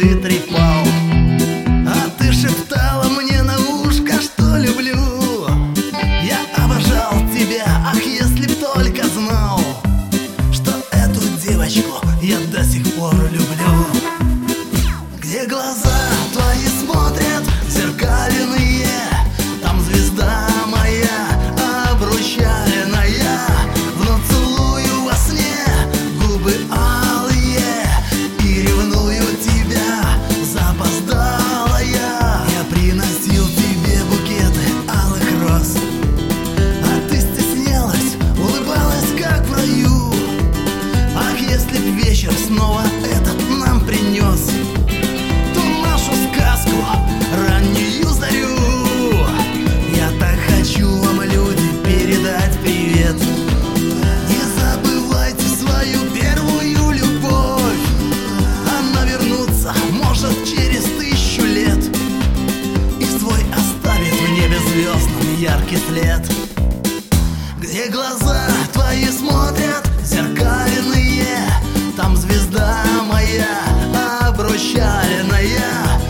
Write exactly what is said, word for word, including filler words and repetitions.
ты трепал, а ты шептала мне на ушко, что люблю. Я обожал тебя, ах, если б только знал, что эту девочку я до сих пор люблю. Где глаза твои смотрят зеркальные, там звезда моя обручальная. Вновь целую во сне губы алые и ревную тебя, запоздалая. Я приносил тебе букеты алых роз, а ты стеснялась, улыбалась как в раю. Ах, если б вечер снова этот нам принес ту нашу сказку, раннюю зарю. Я так хочу вам, люди, передать привет. Не забывайте свою первую любовь, она вернуться может через тысячу лет и свой оставит в небе звездном яркий след. Где глаза твои смотрят зеркальные, там звезда моя обручальная.